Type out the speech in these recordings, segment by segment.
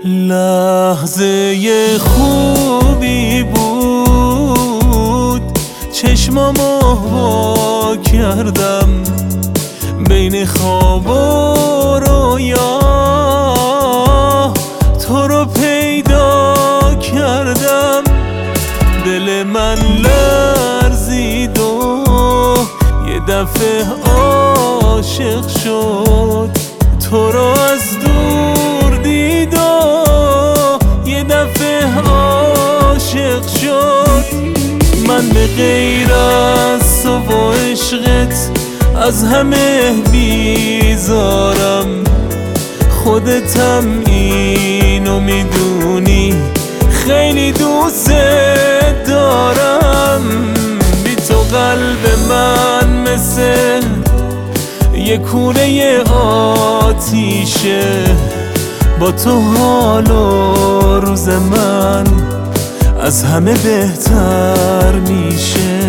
لحظه خوبی بود، چشمامو وا کردم، بین خواب و رویا تو رو پیدا کردم. دل من لرزید و یه دفعه عاشق شد، تو رو از دور دید و یه دفعه عاشق شد. من به غیر از تو و عشقت از همه بیزارم، خودتم اینو میدونی، خیلی دوست دارم. بی تو قلب من مثل یه کوره آتیشه، با تو حال و روز من از همه بهتر میشه.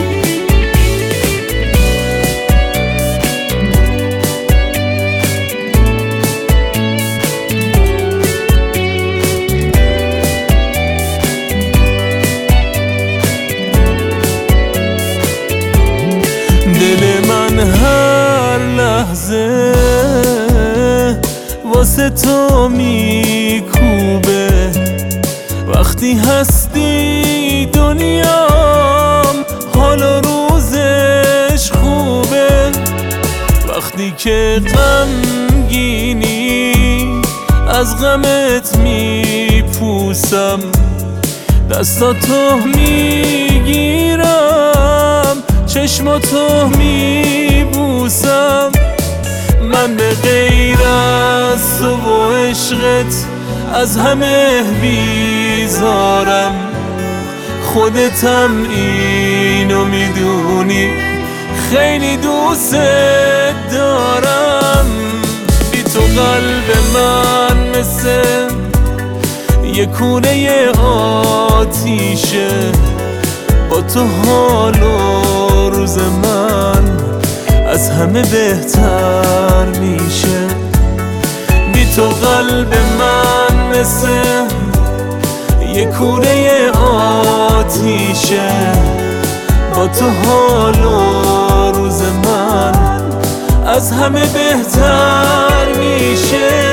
دل من هر لحظه واسه تو میکوبه، وقتی هستی دنیام حال و روزش خوبه. وقتی که غمگینی از غمت میپوسم، دستاتو میگیرم، چشماتو میبوسم. من به غیر از تو و عشقت از همه بیزارم، خودتم اینو میدونی، خیلی دوست دارم. بی تو قلب من مثل یه کوره آتیشه، با تو حال و روز من از همه بهتر میشه. بی تو قلب من مثل یه کوره آتیشه، با تو حال و روز من از همه بهتر میشه.